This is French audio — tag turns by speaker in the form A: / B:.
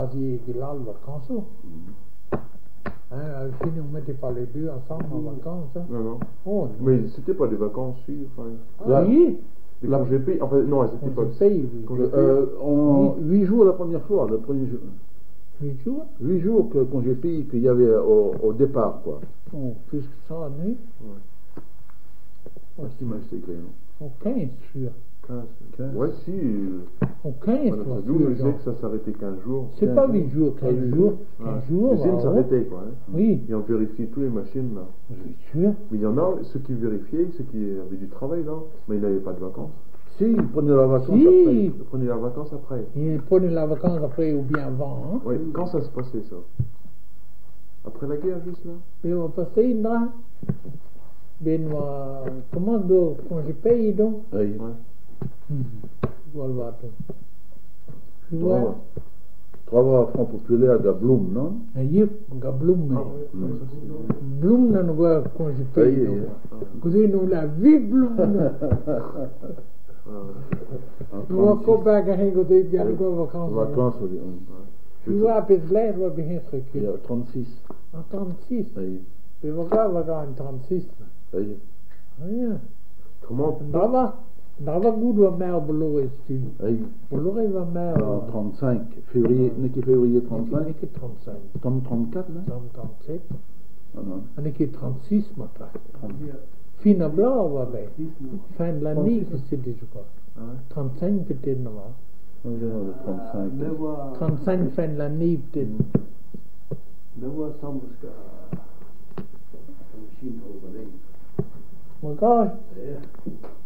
A: Quasi qu'il a le vacances. Hein, chez nous, on ne mettait pas les deux ensemble en vacances. Hein.
B: Non.
A: Oh, non.
B: Mais c'était pas des vacances, si. Enfin,
A: Oui.
B: des congés payés. Enfin, non, c'était pas.
A: Payé, oui.
B: Congés payés.
C: 8 jours la première fois, le premier jour.
A: 8 jours
C: 8 jours que congé payé qu'il y avait au départ, quoi.
A: Oh, plus que ça, nuit.
C: Qu'est-ce qui m'a écrit, non?
A: Au 15, sûr.
B: 15. Ouais, si.
A: Au 15,
B: Voilà,
A: toi,
B: nous, on
A: sûr,
B: disait
A: genre.
B: que ça s'arrêtait 15 jours.
A: C'est pas 8 jours, 15 jours. 15 jours,
B: L'usine
A: bah,
B: s'arrêtait, quoi. Hein.
A: Oui,
B: Et on vérifiait toutes les machines, là.
A: je suis sûr.
B: Mais il y en a, ceux qui vérifiaient, ceux qui avaient du travail, là, mais ils n'avaient pas de vacances.
C: Si, ils prenaient la vacance
A: Si.
C: après.
B: Ils prenaient leurs vacances après.
A: Ils prenaient la vacance après ou bien avant. Hein.
B: Oui, quand ça se passait, ça? Après la guerre, juste là?
A: Mais on va passer une là. Benoît, comment donc, quand je paye donc?
C: Oui.
A: Voilà. Tu
C: Trava
A: vois?
C: Trava Front Populaire à Blum, non?
A: Aí, Gablum. Blum não vai conjugar. Così non la vi Blum. Não vou pegar quem eu tenho bien de vacances.
C: Vacances, oui.
A: Tu vois, à Pézler, on va bien se
C: Il y a 36.
A: En 36.
C: Oui.
A: Mais va en 36.
C: Oui.
A: Rien.
B: Comment?
A: Dava good wa mer below tu.
C: Oui.
A: Below va mer.
C: 35. Février, février 35.
A: Nikke 35.
C: Tom 34, non?
A: 37.
C: Non.
A: Nikke 36 matra. Fina bla va bene. Fin de l'année que c'était je crois. 35 peut-être non.
C: Non, j'ai 35.
A: 35 fin de l'année peut-être.
D: There was some machine over there.
A: Oh my gosh.
D: Yeah.